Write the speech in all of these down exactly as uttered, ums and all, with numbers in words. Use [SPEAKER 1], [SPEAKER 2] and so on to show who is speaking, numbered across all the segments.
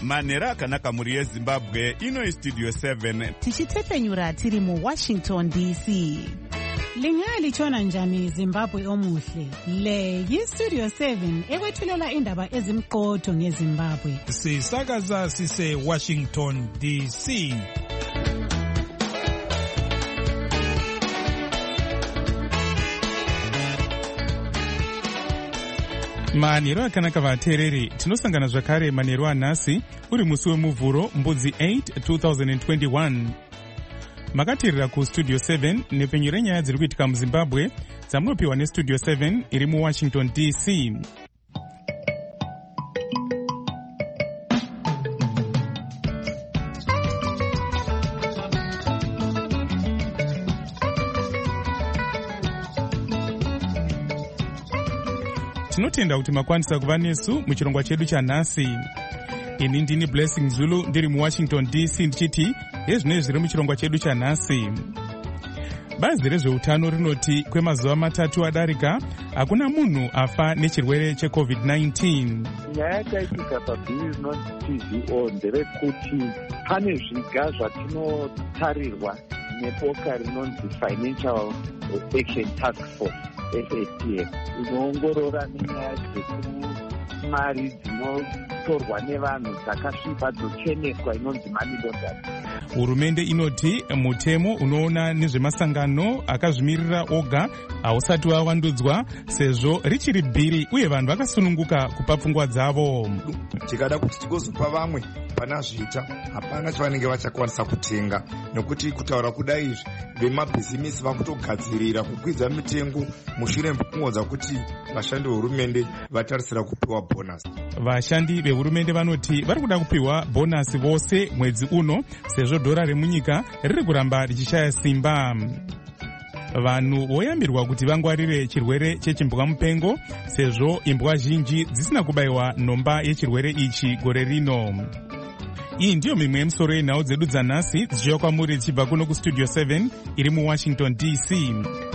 [SPEAKER 1] manhero akanaka mhuri yezimbabwe. Ino Studio seven
[SPEAKER 2] tichitepenyura tiri muWashington D C.
[SPEAKER 3] Lingalitshona njani Zimbabwe omuhle? Le yiStudio seven ekwethulela indaba ezimqotho ngeZimbabwe.
[SPEAKER 4] Sisakaza sise Washington D C. Manhero akanaka vateereri, tinosangana zvakare manhero anhasi uri musi wemuvhuro mbudzi eight twenty twenty-one. Makateerera kuStudio seven nepenyu renyaya dziri kuitika muZimbabwe dzamunopiwa neStudio seven iri muWashington D C. Tinotenda kuti makwanisa kuva nesu muchirongwa chedu chanhasi. Ini ndini Blessing Zulu ndiri muWashington D C ndichiti hezvinezvi zviri muchirongwa chedu chanhasi. Bazi rezveutano rinoti kwemazuva matatu adarika hakuna munhu afa nechirwere checovid nineteen.
[SPEAKER 5] Nyaya yakaitika pabhiri rinonzi T V O nderekuti pane zviga zvatinotarirwa neboka rinonzi Financial Action Task Force F A T F inoongorora nenyaya dzekumari dzinotorwa nevanhu dzakasvipa dzocheneswa inonzi money laundering.
[SPEAKER 4] Hurumende inoti mutemo unoona nezvemasangano akazvimirira oga hausati wavandudzwa sezvo richiri bhiri uye vanhu vakasununguka kupa pfungwa dzavo.
[SPEAKER 6] Tikada kuti tigozopa vamwe pana zvita hapana chavanenge vachakwanisa kutenga, nekuti kutaura kudai izvi vemabhizimisi vakutogadzirira kukwidza mitengo mushure mekungodza kuti vashandi vehurumende vatarisira kupiwa bhonasi.
[SPEAKER 4] Vashandi vehurumende vanoti vari kuda kupiwa bhonasi vose mwedzi uno sezvo dhora remunyika riri kuramba richishaya simba. Vanhu voyambirwa kuti vangwarire chirwere chechimbwa mupengo sezvo imbwa zhinji dzisina kubayiwa nhomba yechirwere ichi gore rino. Iyi ndiyo mimwe yemisoro yenhau dzedu dzanhasi dzichiuya kwamuri dzichibva kuno kuStudio seven iri muWashington D C.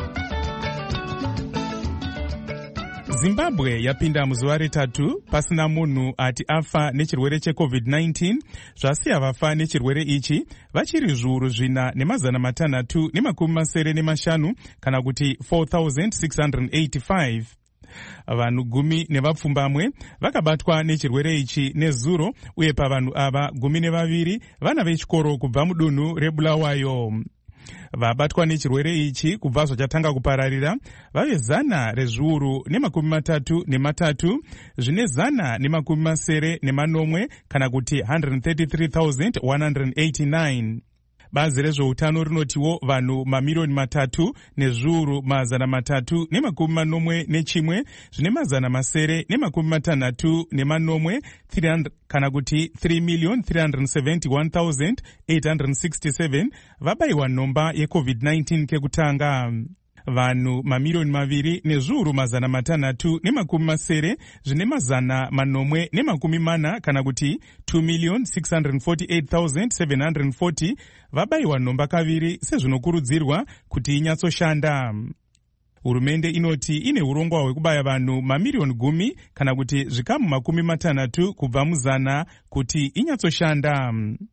[SPEAKER 4] Zimbabwe yapinda muzuva retatu pasina munhu ati afa nechirwere checovid nineteen, zvasiya vafa nechirwere ichi vachiri zviuru zvina nemazana matanhatu nemakumi masere nemashanu kana kuti four thousand six hundred eighty-five. Vanhu gumi nevapfumbamwe vakabatwa nechirwere ichi nezuro uye pavanhu ava gumi nevaviri vana vechikoro kubva mudunhu reBulawayo. Vabatwa nechirwere ichi kubva zvachatanga kupararira vave zana rezviuru nemakumi matatu nematatu zvine zana nemakumi masere nemanomwe kana kuti one hundred thirty-three thousand one hundred eighty-nine. Bazi rezveutano rinotiwo vanhu mamiliyoni matatu nezviuru mazana matatu nemakumi manomwe nechimwe zvine mazana masere nemakumi matanhatu nemanomwe kana kuti three million three hundred seventy-one thousand eight hundred sixty-seven vabayiwa nhomba yecovid nineteen kekutanga. Vanhu mamiliyoni maviri nezviuru mazana matanhatu nemakumi masere zvine mazana manomwe nemakumi mana kana kuti two million six hundred forty-eight thousand seven hundred forty vabayiwa nhomba kaviri sezvinokurudzirwa kuti inyatsoshanda. Hurumende inoti ine urongwa hwekubaya vanhu mamiliyoni gumi kana kuti zvikamu makumi matanhatu kubva muzana kuti inyatsoshanda.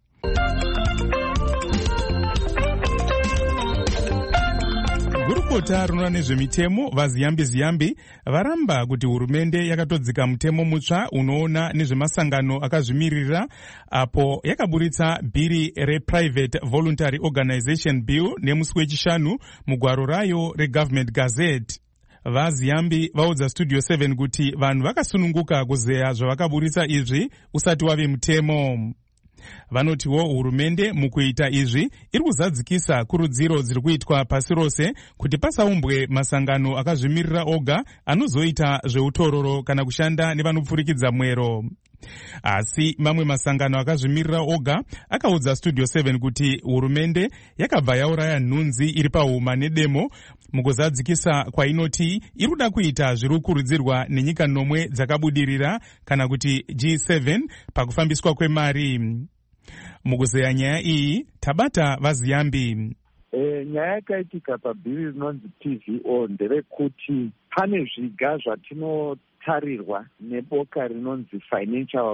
[SPEAKER 4] Gurukota rinoona nezvemitemo vaziyambi ziyambi varamba kuti hurumende yakatodzika mutemo mutsva unoona nezvemasangano akazvimirira apo yakaburitsa bhiri rePrivate Voluntary Organization Bill nemusi wechishanu mugwaro rayo reGovernment Gazette. Vaziyambi vaudza Studio seven kuti vanhu vakasununguka kuzeya zvavakaburitsa izvi usati wave mutemo. Vanotiwo hurumende mukuita izvi iri kuzadzikisa kurudziro dziri kuitwa pasi rose kuti pasaumbwe masangano akazvimirira oga anozoita zveutororo kana kushanda nevanopfurikidza mwero. Asi mamwe masangano akazvimirira oga akaudza Studio seven kuti hurumende yakabva yauraya nhunzi iri pahuma nedemo mukuzadzikisa kwainoti iri kuda kuita zviri kukurudzirwa nenyika nomwe dzakabudirira kana kuti G seven pakufambiswa kwemari. Mukuzeya nyaya iyi tabata vaziyambi.
[SPEAKER 5] E, nyaya yakaitika pabhiri rinonzi T V O nderekuti pane zviga zvatinotarirwa neboka rinonzi Financial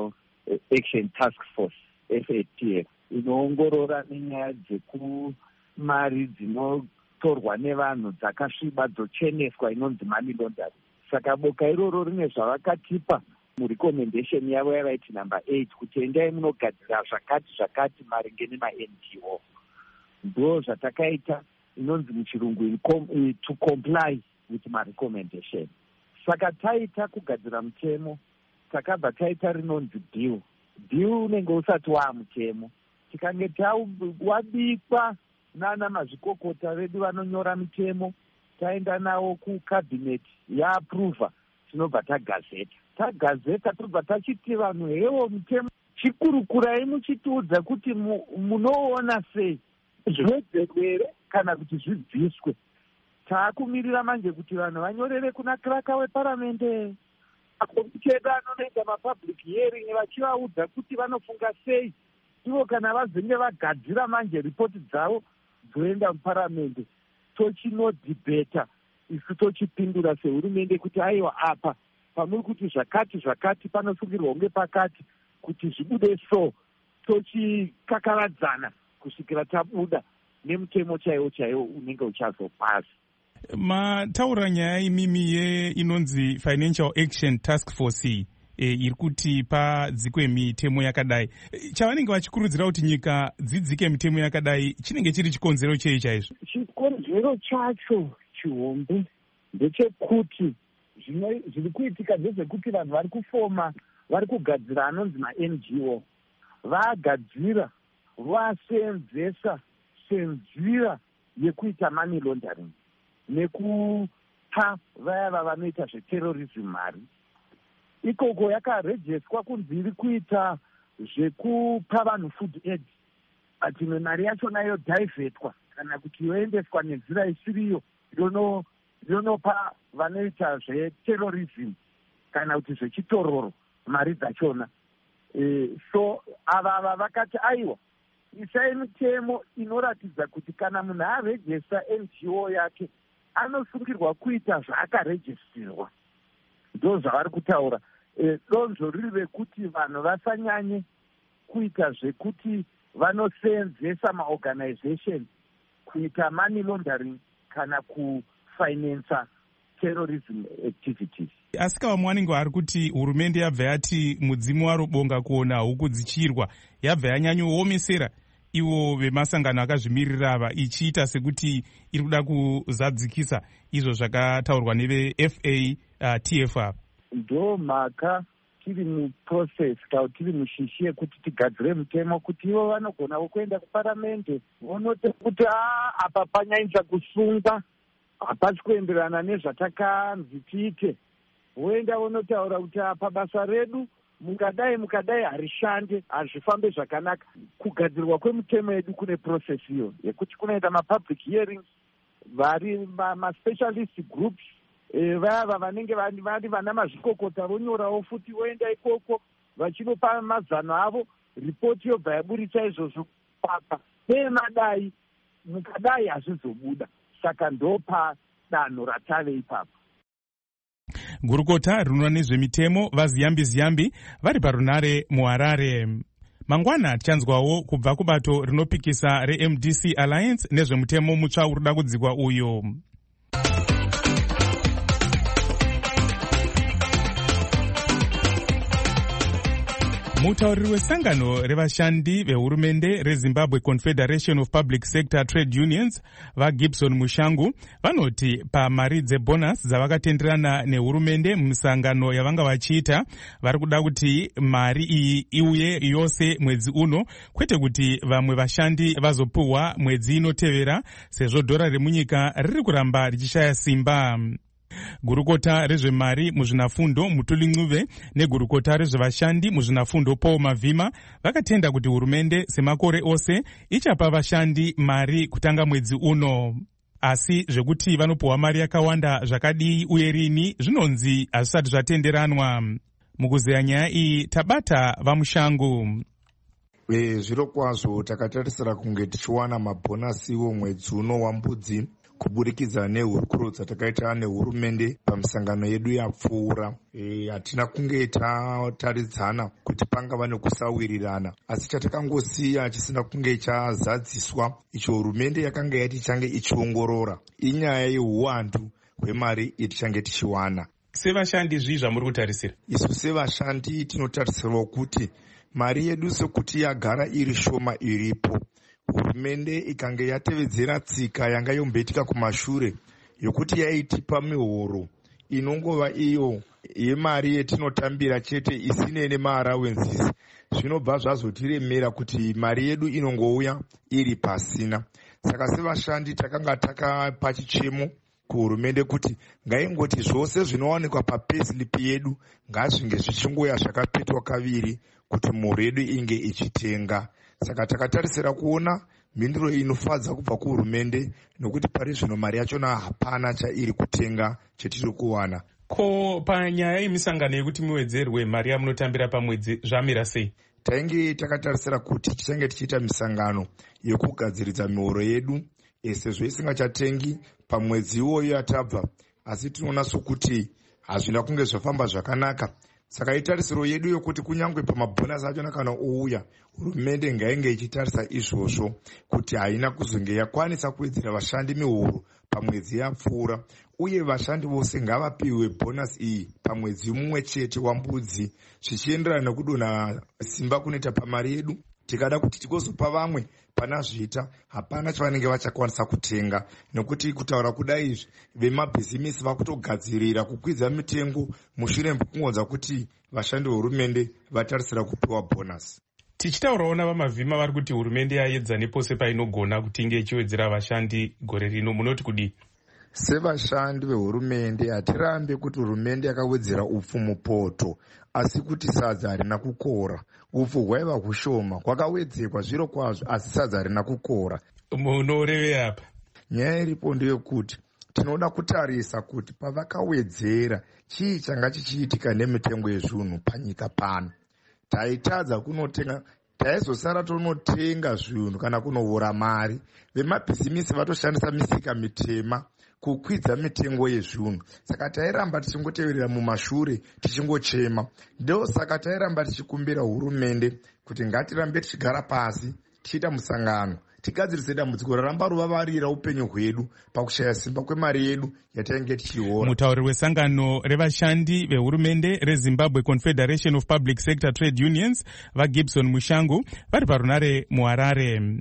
[SPEAKER 5] Action Task Force F A T F inoongorora nenyaya dzekumari dzinotorwa nevanhu dzakasviba dzocheneswa inonzi money laundering. Saka boka iroro rine zvavakatipa murecommendation yavo yavaiti number eight kuti endai munogadzira zvakati zvakati maringe nema-N G O. Ndo zvatakaita inonzi muchirungu to comply with my recommendation. Saka taita kugadzira mutemo, takabva taita rinonzi deal. Deal unenge usati waamutemo. Tikange wabikwa nana mazvikokota vedu vanonyora mitemo, taenda nawo kucabinet yaapprova, tinobva tagazeta. Tagazeta tobva tachiti vanhu hewo mutemo chikurukurai muchitiudza kuti munoona sei zvedzekwere kana kuti zvidziswe. Taakumirira manje kuti vanhu vanyorere kuna kiraka weparamende, makomiti edu anonoita mapublic hearing vachivaudza kuti vanofunga sei, ivo kana vazenge vagadzira manje ripoti dzavo dzoenda muparamende, tochinodhibheta isu tochipindura sehurumende kuti aiwa apa pamuri kuti zvakati zvakati panosungirwa kunge pakati kuti zvibude so, tochikakaradzana kusvikira tabuda nemutemo chaiwo chaiwo unenge uchazopasi.
[SPEAKER 4] Mataura nyaya imimi ye inonzi Financial Action Task Force e, iri kuti padzikwe mitemo yakadai. Chavanenge vachikurudzira kuti nyika dzidzike mitemo yakadai chinenge chiri chikonzero chei chaizvo?
[SPEAKER 5] Chikonzero chacho chihombe ndechekuti zviri kuitika ndezvekuti vanhu vari kufoma, vari kugadzira anonzi ma-N G O, vagadzira vaseenzesa senzira yekuita money laundering nekupa vaya vanoita zveterrorism mari. Ikoko yakarejestwa kunzi iri kuita zvekupa vanhu food aid, but imwe mari yachona yodhivhetwa kana kuti yoendeswa nenzira isiriyo yonopa vanoita zveterrorism kana kuti zvechitororo mari dzachona. E, so ava ava vakati aiwa isai mitemo inoratidza kuti kana munhu arejesta N G O yake anosungirwa kuita zvaakarejestirwa. Ndo zvavari kutaura. E, donzvo riri rekuti vanhu vasanyanye kuita zvekuti vanoseenzesa maorganization kuita money laundering kana kufinansa terrorism activities.
[SPEAKER 4] Asi kava mwanenge ari kuti hurumende yabva yati mudzimu waro bonga kuona huku dzichirwa, yabva yanyanyoomesera ivo vemasangano akazvimirira ava, ichiita sekuti iri kuda kuzadzikisa izvo zvakataurwa neve-F A T F ava.
[SPEAKER 5] Ndo mhaka tiri muprocess kana tiri mushishi yekuti tigadzire mutemo kuti ivo vanogonawo kuenda kuparamende vonoti kuti apa panyainza kusungwa, hapasi kuenderana nezvatakanzi tiite, voenda vonotaura kuti apa basa redu mukadai mukadai harishande, hazvifambe zvakanaka. Kugadzirwa kwemutemo yedu kune process iyo yekuti kunoita mapublic hearings, vari maspecialist groups, e, vaya vanenge vari vana mazvikokota vonyorawo futi, voenda ikoko vachinopa mazano avo, ripoti yobva yaburitsa izvozvo papa pemadai mukadai hazvizobuda. Saka ndopa danho ratave ipapo.
[SPEAKER 4] Gurukota rinoona nezvemitemo vaZiyambi Ziyambi vari parunare muHarare. Mangwana tichanzwawo kubva kubato rinopikisa re-M D C Alliance nezvemutemo mutsva urikuda kudzikwa uyo. Mutauriri wesangano revashandi vehurumende reZimbabwe Confederation of Public Sector Trade Unions vaGibson Mushangu vanoti pamari dzebonus dzavakatenderana nehurumende musangano yavanga vachiita vari kuda kuti mari iyi iuye yose mwedzi uno, kwete kuti vamwe vashandi vazopuhwa mwedzi inotevera sezvo dhora remunyika riri kuramba richishaya simba. Gurukota rezvemari muzvinafundo Mutuli Ncube negurukota rezvevashandi muzvinafundo Paul Mavhima vakatenda kuti hurumende semakore ose ichapa vashandi mari kutanga mwedzi uno. Asi zvekuti vanopuhwa mari yakawanda zvakadii uye rini zvinonzi hazvisati zvatenderanwa. Mukuzeya nyaya iyi tabata vaMushangu.
[SPEAKER 6] E, zviro kwazvo takatarisira kunge tichiwana mabhonasiwo mwedzi uno wambudzi kuburikidza nehurukuro dzatakaita nehurumende pamusangano yedu yapfuura. Hatina e, kunge tataridzana kuti pangava nekusawirirana, asi chatakangosiya chisina kunge chazadziswa icho hurumende yakanga yati change ichiongorora inyaya yeuwandu hwemari yetichange tichiwana.
[SPEAKER 4] Sevashandi zvii zvamuri kutarisira?
[SPEAKER 6] Isu sevashandi tinotarisirwa kuti mari yedu sekuti yagara iri shoma iripo, hurumende ikange yatevedzera tsika yanga yombetika kumashure yokuti yaitipa mihoro inongova iyo yemari yetinotambira chete isine nemaarawenzisi, zvinobva zvazotiremera kuti mari yedu inongouya iri pasina. Saka sevashandi takanga takapa chichemo kuhurumende kuti ngaingoti zvose zvinowanikwa papayslip yedu ngazvinge zvichingoya zvakapetwa kaviri kuti mhuri yedu inge ichitenga. Saka takatarisira kuona mhinduro inofadza kubva kuhurumende, nokuti pari zvino mari yachona hapana chairi kutenga chetiri kuwana.
[SPEAKER 4] Ko panyaya yemisangano yekuti muwedzerwe mari yamunotambira pamwedzi zvamira sei?
[SPEAKER 6] Tainge takatarisira kuti tichange tichiita misangano yekugadziridza mihoro yedu sezvo isingachatengi pamwedzi iwoyo yatabva, asi tinoona sokuti hazvina kunge zvafamba zvakanaka. Saka itarisiro yedu yokuti kunyangwe pamabhonasi achona kana ouya, hurumende ngainge ichitarisa izvozvo kuti haina kuzonge yakwanisa kuwedzera vashandi mihoro pamwedzi yapfuura, uye vashandi vose ngavapiwe bhonasi iyi pamwedzi mumwe chete wambudzi, zvichienderana nekudonha simba kunoita pamari yedu. Tikada kuti tikozopa vamwe pana zviita, hapana chavanenge vachakwanisa kutenga, nekuti kutaura kudai izvi vemabhizimisi vakutogadzirira kukwidza mitengo mushure mekungodza kuti vashandi vehurumende vatarisira kupiwa bhonasi.
[SPEAKER 4] Tichitaurawo navamavhima vari kuti hurumende yaedza nepose painogona kuti inge ichiwedzera vashandi gore rino, munoti kudii?
[SPEAKER 6] Sevashandi vehurumende hatirambe kuti hurumende yakawedzera upfu mupoto, asi kuti sadza harina kukora. Upfu hwaiva hushoma, hwakawedzekwa zviro kwazvo, asi sadza harina kukora.
[SPEAKER 4] Munorevei apa?
[SPEAKER 6] Nyaya iripo ndeyekuti tinoda kutarisa kuti pavakawedzera chii changa chichiitika nemitengo yezvinhu panyika pano. Taitadza kunotenga, taizosara tonotenga zvinhu kana kunohura mari. Vemabhizimisi vatoshandisa misika mitema kukwidza mitengo yezvinhu. Saka tairamba tichingoteverera mumashure tichingochema. Ndo saka tairamba tichikumbira hurumende kuti ngatirambe tichigara pasi tichiita musangano, tigadzirise dambudziko raramba ruvavarira upenyu hwedu pakushaya simba kwemari yedu yatainge tichiona.
[SPEAKER 4] Mutauri wesangano revashandi vehurumende reZimbabwe Confederation of Public Sector Trade Unions vaGibson Mushangu vari parunare muHarare.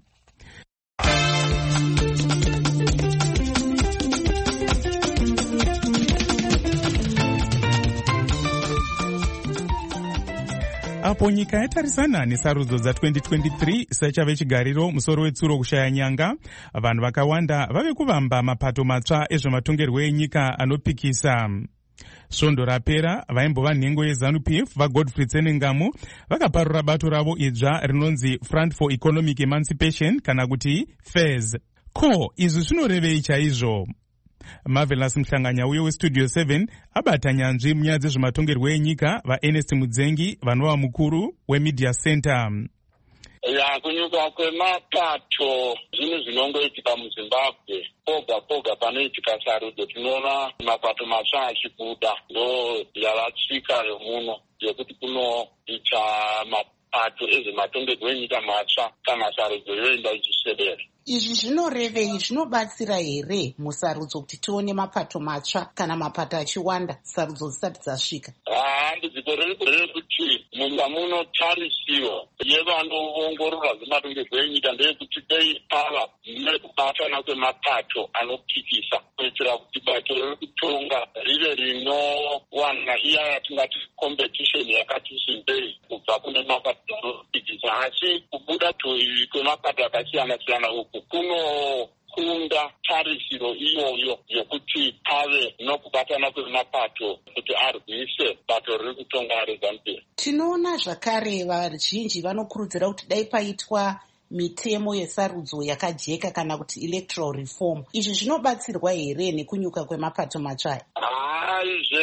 [SPEAKER 4] Apo nyika yatarisana nesarudzo dza-twenty twenty-three sechave chigariro musoro wetsuro kushaya nyanga, vanhu vakawanda vave kuvamba mapato matsva ezvematongerwo enyika anopikisa. Svondo rapera vaimbova nhengo yeZANU-P F vaGodfrey Tsenengamo vakaparura bato ravo idzva rinonzi Front for Economic Emancipation kana kuti F E Z. Ko, izvi zvinorevei chaizvo? Marvelous Mhlanganya uye weStudio seven abata nyanzvi munyaya dzezvematongerwo enyika vaErnest Mudzengi vanova mukuru weMedia Center.
[SPEAKER 7] Ya kunyuka kwemapato zvinhu zvinongoitika muZimbabwe poga poga panoitika sarudzo tinoona mapato matsva achibuda, ndo yavatsika yomuno yekuti kunoita mapato ezvematongerwo enyika matsva kana sarudzo yoenda ichisvedera.
[SPEAKER 2] Izvi zvinorevei, zvinobatsira here musarudzo kuti tione mapato matsva kana mapato achiwanda sarudzo dzisati dzasvika?
[SPEAKER 7] Dambudziko riri kuti munyika muno tarisiro yevanoongorora zvematongerwo enyika ndeyekuti dei pava nekubatana kwemapato anopikisa kuitira kuti bato riri kutonga rive rinowana iya yatingati competition yakati simbei kubva kune mapato anopikisa, asi kubuda kwemapato akasiyana siyana uku kunokunda tarisiro iyoyo yokuti pave nokubatana kwemapato kuti arwise bato riri kutonga reZANU-P F.
[SPEAKER 2] Tinoona zvakare vazhinji vanokurudzira kuti dai paitwa mitemo yesarudzo yakajeka kana kuti electoral reform. Izvi zvinobatsirwa here nekunyuka kwemapato matsva?
[SPEAKER 7] Haizve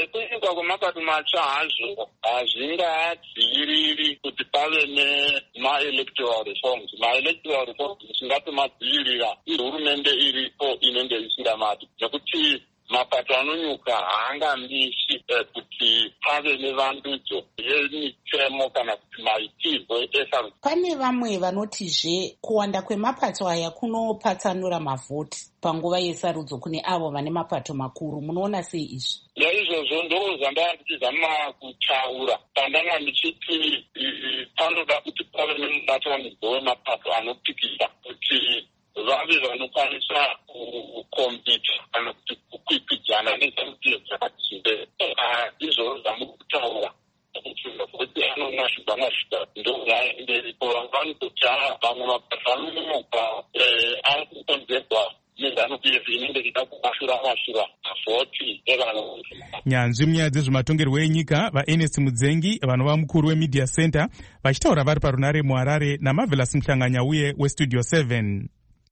[SPEAKER 7] kunyuka kwemapato matsva hazvo hazvingadziviriri kuti pave nemaelectoral reforms. Maelectoral reforms zvisingatomadzivirira ihurumende iripo inenge isingamati, nekuti mapato anonyuka haangamisi eh, kuti pave nevandudzo yemitemo kana kuti maitirwo esaru.
[SPEAKER 2] Pane vamwe vanotizve kuwanda kwemapato aya kunopatsanura mavhoti panguva yesarudzo kune avo vane mapato makuru. Munoona sei izvi?
[SPEAKER 7] Naizvozvo ndo zvandanga ndichizama kutaura pandanga ndichiti panoda kuti pave nemubatanidzwa wemapato anopikisa kuti vave vanokwanisa kukombita kana kuti kukwikwidzana nezvamitiriro zvakati chimbere. Izvozvo zvamukutaura kuti anonasvika nasvika ndozvaenderipo vanototi vamwe mapato anononoka ari kukonzerwa nezvanupiyefu inenge ichida kumashura mashura mavhoti evanhu.
[SPEAKER 4] Nyanzvi munyaya dzezvematongerwo enyika vaEnest Mudzengi vanova mukuru weMedia Center vachitaura vari parunare muHarare naMarvelous Muhlanganya uye weStudio seven.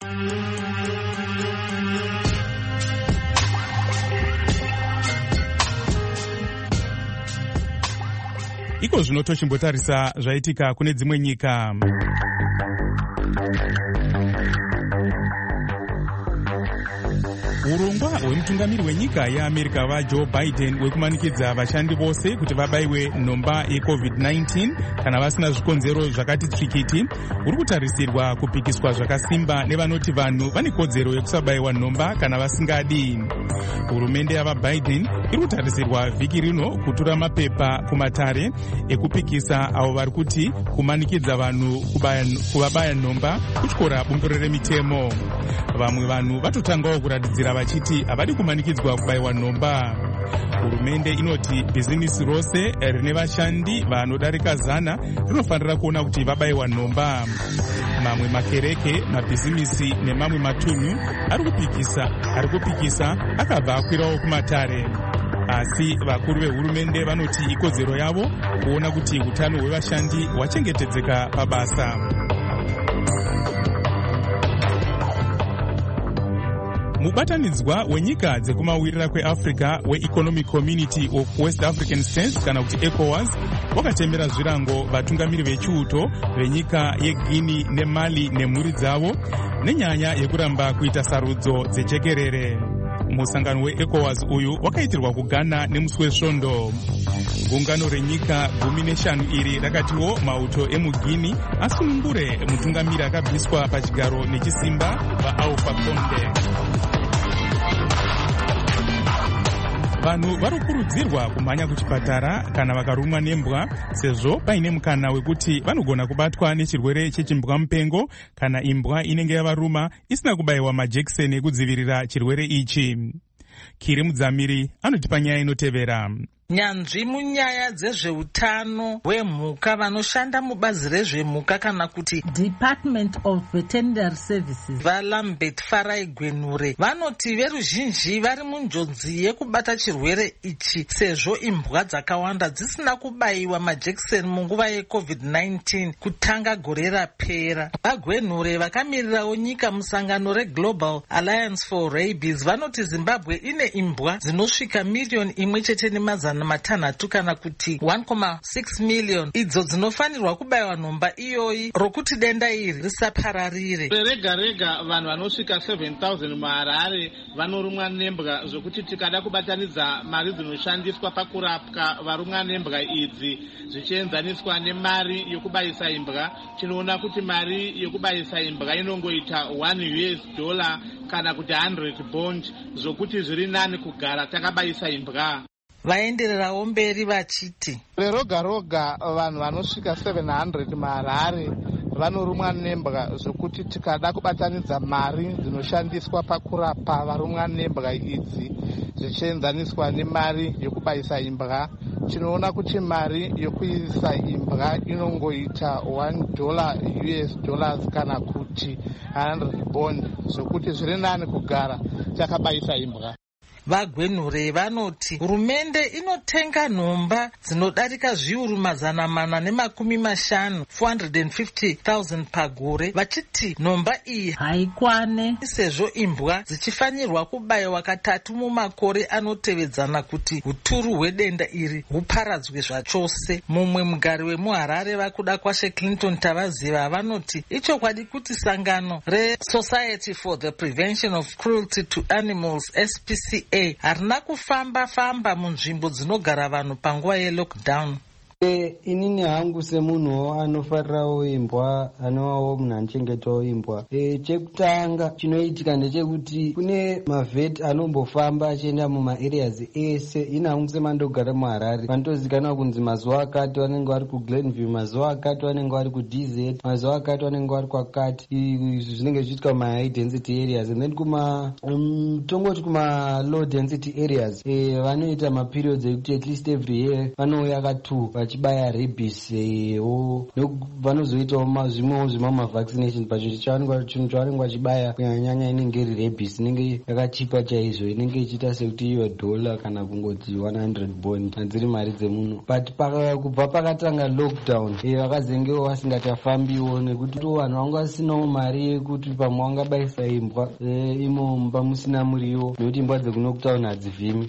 [SPEAKER 4] Iko zvino tochimbotarisa zvaitika kune dzimwe nyika. Urongwa hwemutungamiri wenyika yeAmerica vaJoe Biden wekumanikidza vashandi vose kuti vabaiwe nhomba yecovid nineteen kana vasina zvikonzero zvakati tsvikiti uri kutarisirwa kupikiswa zvakasimba nevanoti vanhu vane kodzero yekusabayiwa nhomba kana vasingadi. Hurumende yavaBiden iri kutarisirwa vhiki rino kutura mapepa kumatare ekupikisa avo vari kuti kumanikidza vanhu kuvabaya nhomba kutyora bumbiro remitemo. Vamwe vanhu vatotangawo kuratidzira vachiti havadi kumanikidzwa kubayiwa nhomba. Hurumende inoti bhizinisi rose rine vashandi vanodarika zana rinofanira kuona kuti vabayiwa nhomba. Mamwe makereke, mabhizimisi nemamwe matunhu ari kupikisa ari kupikisa akabva akwirawo kumatare. Asi vakuru vehurumende vanoti ikodzero yavo kuona kuti utano hwevashandi hwachengetedzeka pabasa. Mubatanidzwa wenyika dzekumawirira kweAfrica weEconomic Community of West African States kana kuti ECOWAS wakatembera zvirango vatungamiri vechiuto venyika yeGuinea neMali nemhuri dzavo nenyaya yekuramba kuita sarudzo dzechekerere. Musangano weECOWAS uyu wakaitirwa kuGhana nemusi wesvondo. Gungano renyika gumi neshanu iri rakatiwo mauto emuGuinea asunungure mutungamiri akabviswa pachigaro nechisimba vaAlpha Conde. Vanhu varikurudzirwa kumhanya kuchipatara kana vakarumwa nembwa sezvo paine mukana wekuti vanogona kubatwa nechirwere chechimbwa mupengo kana imbwa inenge yavaruma isina kubayiwa majekiseni ekudzivirira chirwere ichi. Kiri Mudzamiri anotipa nyaya inotevera.
[SPEAKER 8] Nyanzvi munyaya dzezveutano hwemhuka vanoshanda mubazi rezvemhuka kana kuti Department of Veterinary Services vaLambert Farai Gwenure vanoti veruzhinji vari munjodzi yekubata chirwere ichi sezvo imbwa dzakawanda dzisina kubayiwa majekiseni munguva yecovid nineteen kutanga gore rapera. VaGwenure vakamirirawo nyika musangano reGlobal Alliance for Rabies vanoti Zimbabwe ine imbwa dzinosvika miriyoni imwe chete nemazana matanhatu kana kuti one point six million idzo dzinofanirwa kubayiwa nhomba iyoyi rokuti denda iri risapararire.
[SPEAKER 9] Rega rega vanhu vanosvika seven thousand muHarare vanorumwa nembwa zvokuti tikada kubatanidza mari dzinoshandiswa pakurapwa varumwa nembwa idzi zvichienzaniswa nemari yokubayisa imbwa tinoona kuti mari yokubayisa imbwa inongoita one U S dollar kana kuti one hundred bond zvokuti zviri nani kugara takabayisa imbwa.
[SPEAKER 8] Vaendererawo mberi vachiti
[SPEAKER 9] roga roga vanhu vanosvika seven hundred muHarare vanorumwa nembwa zvokuti tikada kubatanidza mari dzinoshandiswa pakurapa varumwa nembwa idzi zvichienzaniswa nemari yokubayisa imbwa tinoona kuti mari yokuisa imbwa inongoita one dollar U S dollars kana kuti one hundred bond zvokuti zviri nani kugara takabayisa imbwa.
[SPEAKER 8] Vagwenure vanoti hurumende inotenga nhomba dzinodarika zviuru mazana mana nemakumi mashanu four hundred fifty thousand pagore, vachiti nhomba iyi haikwane sezvo imbwa dzichifanirwa kubayiwa katatu mumakore anotevedzana kuti huturu hwedenda iri huparadzwe zvachose. Mumwe mugari wemuHarare vakuda kwashe Clinton Tavaziva vanoti ichokwadi kuti sangano reSociety for the Prevention of Cruelty to Animals S P C A harina kufamba famba munzvimbo dzinogara vanhu panguva yelockdown.
[SPEAKER 10] E, inini hangu semunhu anofarirawo imbwa, anowawo munhu anochengetawo imbwa. E, chekutanga chinoitika ndechekuti kune mavheti anombofamba achienda mumaareas ese. Ini hangu semandogara muHarare vanotozikanwa kunzi mazuva akati vanenge vari kuGlenview, mazuva akati vanenge vari kuD Z, mazuva akati vanenge vari kwakati. Izvi zvinenge zvichiitika kumahigh density areas, and then kuma um, tongoti kuma low density areas e, vanoita maperiods ekuti at least every year vanouya katu vachibaya rabies o vanozoitawo zvimwewo zvimwe mavaccination pachinhu chinhu chavanenge vachibaya kunyanyanya inenge iri rabies inenge yakachipa chaizvo, inenge ichiita sekuti iyo dhola kana kungoti one hundred bond hadziri mari dzemunhu. But paka, kubva pakatanga lockdown vakazengewo vasingachafambiwo nekuti vanhu vanga vasinawo mari yekuti pamwe vangabayisa imbwa imo mumba musina muriwo nekuti imbwa dzekunockdown hadzivhimi.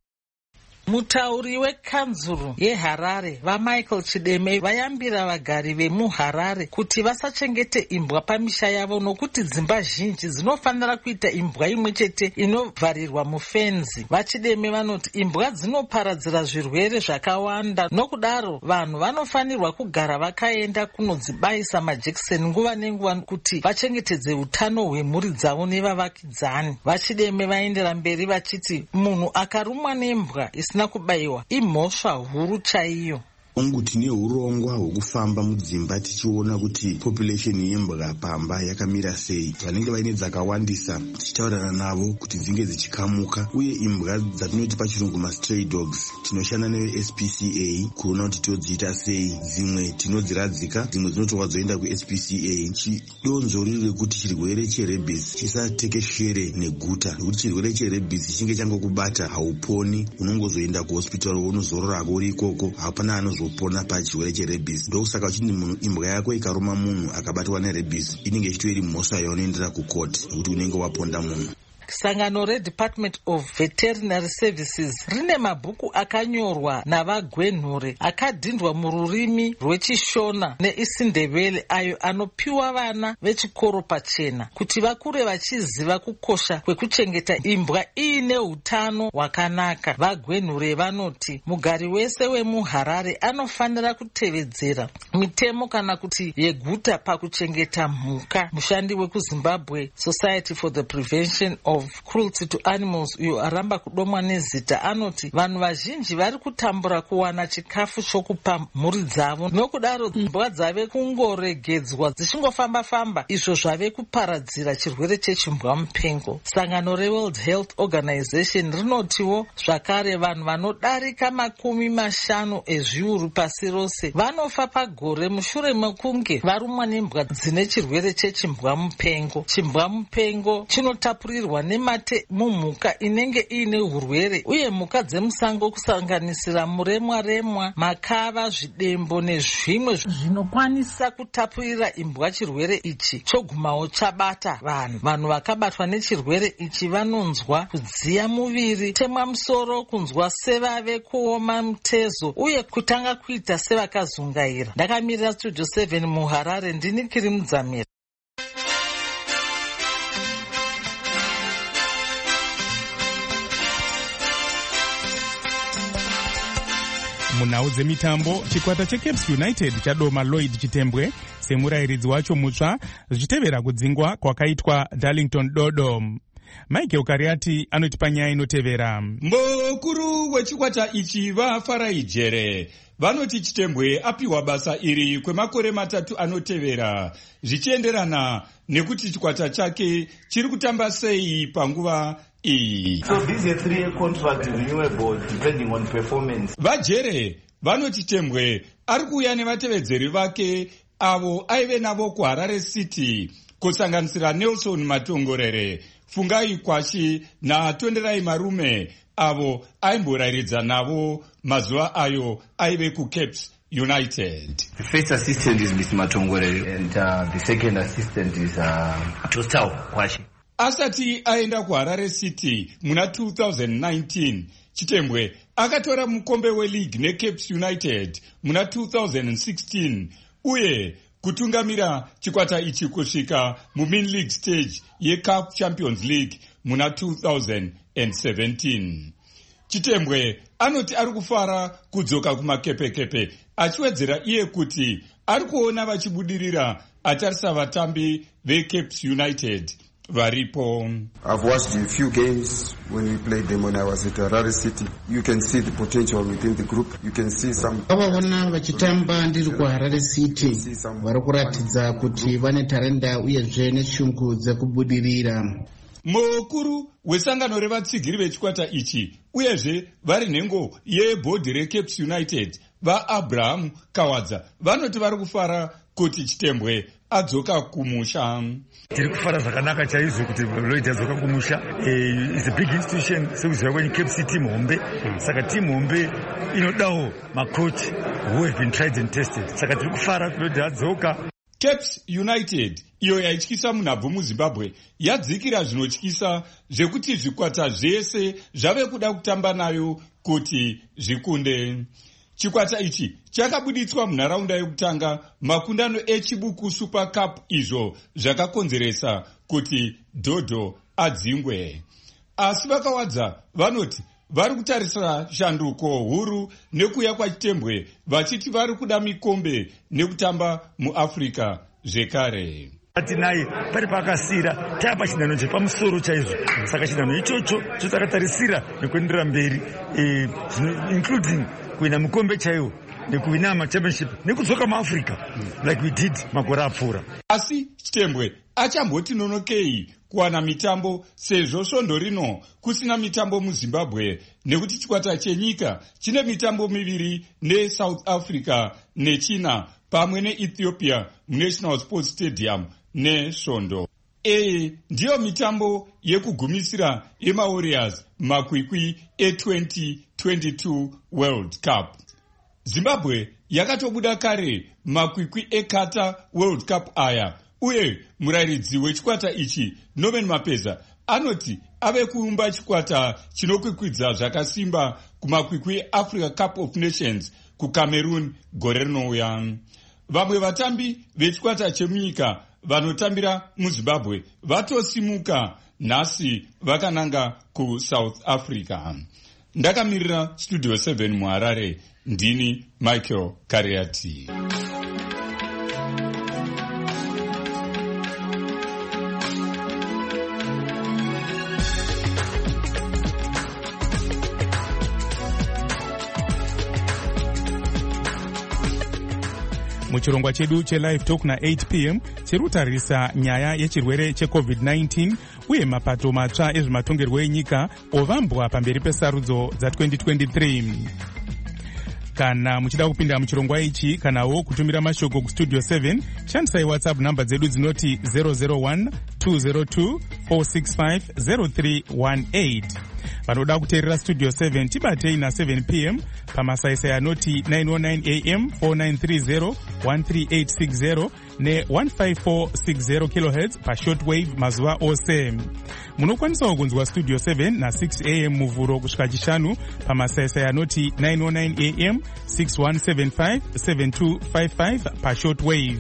[SPEAKER 8] Mutauri wekanzuru yeHarare vaMichael Chideme vayambira vagari vemuHarare kuti vasachengete imbwa pamisha yavo nokuti dzimba zhinji dzinofanira kuita imbwa imwe chete inovharirwa mufenzi. VaChideme vanoti imbwa dzinoparadzira zvirwere zvakawanda, nokudaro vanhu vanofanirwa kugara vakaenda kunodzibayisa majekiseni nguva nenguva kuti vachengetedze utano hwemhuri dzavo nevavakidzani. VaChideme vaendera mberi vachiti munhu akarumwa nembwa isina kubayiwa imhosva huru chaiyo.
[SPEAKER 11] Ongu tine urongwa hwekufamba mudzimba tichiona kuti population yembwa pamba yakamira sei, vanenge vaine dzakawandisa tichitaurana navo kuti dzinge dzichikamuka, uye imbwa dzatinoti pachirungu mastray dogs tinoshanda neS P C A kuona kuti todziita sei. Dzimwe tinodziradzika, dzimwe dzinotorwa dzoenda kuS P C A. Chidonzo riri rekuti chirwere cherebis chisatekeshere neguta, nekuti chirwere cherebis chinge changokubata hauponi, unongozoenda kuhospital unozororako uri ikoko, hapana anozo pona pachirwere cherebis. Ndokusaka uchiti munhu imbwa yako ikaruma munhu akabatwa nerebis inenge ichitori mhosva yaunoendera kukoti nekuti unenge waponda munhu.
[SPEAKER 8] Sangano reDepartment of Veterinary Services rine mabhuku akanyorwa navagwenhure akadhindwa mururimi rwechishona neisindebele ayo anopiwa vana vechikoro pachena kuti vakure vachiziva kukosha kwekuchengeta imbwa iine hutano hwakanaka. Vagwenhure vanoti mugari wese wemuHarare anofanira kutevedzera mitemo kana kuti yeguta pakuchengeta mhuka. Mushandi wekuZimbabwe Society for the Prevention of Cruelty to Animals uyo aramba kudomwa nezita anoti vanhu vazhinji vari kutambura kuwana chikafu chokupa mhuri dzavo, nokudaro imbwa dzave kungoregedzwa dzichingofamba famba, izvo zvave kuparadzira chirwere chechimbwa mupengo. Sangano reWorld Health Organization rinotiwo zvakare vanhu vanodarika makumi mashanu ezviuru pasi rose vanofa pagore mushure mekunge varumwa nembwa dzine chirwere chechimbwa mupengo. Chimbwa mupengo chinotapurirwa nemate mumhuka inenge iine urwere, uye mhuka dzemusango kusanganisira muremwa remwa, makava, zvidembo nezvimwe zvinokwanisa kutapurira imbwa chirwere ichi chogumawo chabata vanhu. Vanhu vakabatwa nechirwere ichi vanonzwa kudziya muviri, kutemwa musoro, kunzwa sevave kuoma mutezo uye kutanga kuita sevakazungaira. Ndakamirira Studio seven muHarare, ndini Kiri Mudzamira.
[SPEAKER 4] Munhau dzemitambo, chikwata cheCaps United chadoma Lloyd Chitembwe semurayiridzi wacho mutsva zvichitevera kudzingwa kwakaitwa Darlington Dodo. Michael Kariati anotipa nyaya inotevera.
[SPEAKER 12] Mukuru wechikwata ichi vaFarai Jere vanoti Chitembwe apiwa basa iri kwemakore matatu anotevera, zvichienderana nekuti chikwata chake chiri kutamba sei panguva iyi.
[SPEAKER 13] So this is a three-year contract renewable depending on performance.
[SPEAKER 12] Vajere vanoti Chitembwe ari kuuya nevatevedzeri vake avo aive navo kuHarare City kusanganisira Nelson Matongorere, Fungai Kwashi naTonderai Marume avo aimborairidza navo mazuva ayo aive kuCapes United.
[SPEAKER 13] The first assistant is Mister Matongore and uh, the second assistant is uh, Tostao Kwashi.
[SPEAKER 12] Asati aenda kuHarare City muna two thousand nineteen, Chitembwe akatora mukombe weLeague neCapes United muna two thousand sixteen uye kutungamira chikwata ichi kusvika muMin League stage yeCAF Champions League muna two thousand seventeen. Chitembwe anoti ari kufara kudzoka kumakepekepe achiwedzera iye kuti ari kuona vachibudirira atarisa vatambi veCapes United varipo.
[SPEAKER 14] I've watched a few games when we played them when I was at Harare City. You can see the potential within the group. You can see some.
[SPEAKER 15] Avavona vachitamba ndiri kuHarare City vari kuratidza kuti vane tarenda uyezve neshungu dzekubudirira.
[SPEAKER 12] Mukuru wesangano revatsigiri vechikwata ichi uyezve vari nhengo yebhodhi reCapes United vaAbraham Kawadza vanoti vari kufara kuti Chitembwe adzoka kumusha.
[SPEAKER 16] Tiri kufara zvakanaka chaizvo kuti Lloyd adzoka kumusha. It's a big institution sekuziva kwenye Cape City team hombe. Saka team hombe inodawo macoach who have been tried and tested. Saka tiri kufara Lloyd adzoka.
[SPEAKER 12] Capes United iyo yaityisa munhabvu muZimbabwe yadzikira zvinotyisa zvekuti zvikwata zvese zvave kuda kutamba nayo kuti zvikunde. Chikwata ichi chakabuditswa munharaunda yekutanga makundano echibuku Super Cup izvo zvakakonzeresa kuti Dhodho adzingwe. Asi vakawadza vanoti vari kutarisira shanduko huru nekuya kwaChitembwe vachiti vari kuda mikombe nekutamba muAfrica zvekare.
[SPEAKER 16] Ati naye pari pakasira tapa chinano chepamusoro chaizvo. Saka chinano ichocho chotakatarisira nekuendera mberi eh, including kuina mukombe chaiwo nekuwina machampionship nekudzoka muAfrica like we did makore apfuura.
[SPEAKER 12] Asi Chitembwe achamboti nonokei kuwana mitambo sezvo svondo rino kusina mitambo muZimbabwe nekuti chikwata chenyika chine mitambo miviri neSouth Africa neChina pamwe neEthiopia National Sports Stadium nesvondo. Iyi ndiyo mitambo yekugumisira yemaWarriors makwikwi e20 twenty-two World Cup. Zimbabwe yakatobuda kare makwikwi eKatar World Cup aya uye murairidzi wechikwata ichi Norman Mapeza anoti ave kuumba chikwata chinokwikwidza zvakasimba kumakwikwi Africa Cup of Nations kuCameroon gore rinouya. Vamwe vatambi vechikwata chemunyika vanotambira muZimbabwe vatosimuka nhasi vakananga kuSouth Africa. Ndakamirira Studio seven muHarare, ndini Michael Kariati.
[SPEAKER 4] Muchirongwa chedu cheLive Talk na eight p m chiri kutarisa nyaya yechirwere cheCovid nineteen uye mapato matsva ezvematongerwo enyika ovambwa pamberi pesarudzo dza20 twenty-three. Kana muchida kupinda muchirongwa ichi kanawo kutumira mashoko kuStudio seven, shandisai WhatsApp namba dzedu dzinoti zero zero one two zero two four six five zero three one eight. Vanoda kuteerera Studio seven tibatei na seven p m pamasaisai anoti nine oh nine a m four nine three zero one three eight six zero ne one five four six zero kilohertz pashortwave mazuva ose. Munokwanisawo kunzwa Studio seven na six a m muvhuro kusvika chishanu pamasaisai anoti nine oh nine a m six one seven five seven two five five pashortwave.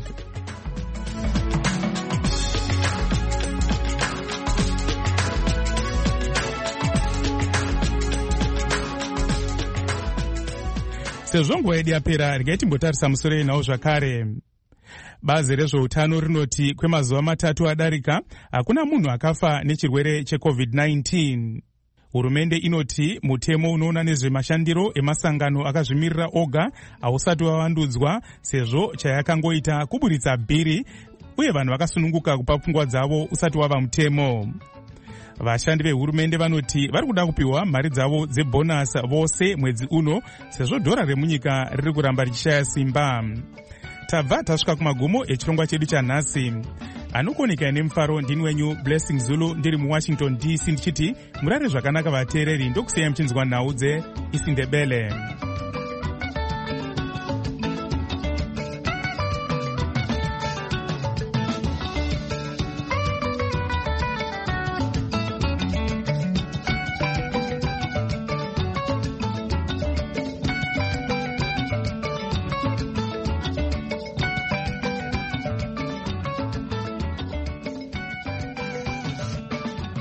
[SPEAKER 4] Sezvo nguva yedu yapera, regai timbotarisa musoro yenhau zvakare. Bazi rezveutano rinoti kwemazuva matatu adarika hakuna munhu akafa nechirwere cheCovid nineteen. Hurumende inoti mutemo unoona nezvemashandiro emasangano akazvimirira oga hausati wavandudzwa sezvo chayakangoita kuburitsa bhiri uye vanhu vakasununguka kupa pfungwa dzavo usati wava mutemo. Vashandi vehurumende vanoti vari kuda kupiwa mari dzavo dzebonus vose mwedzi uno sezvo dhora remunyika riri kuramba richishaya simba. Tabva tasvika kumagumo echirongwa chedu chanhasi. anokuonekera nemufaro ndini wenyu Blessing Zulu ndiri muwashington D C ndichiti murare zvakanaka vateereri ndokusiyai muchinzwa nhau dzeIsindebele.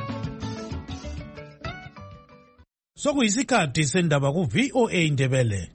[SPEAKER 17] Sokuyisikhathi sendaba ku V O A Indebele.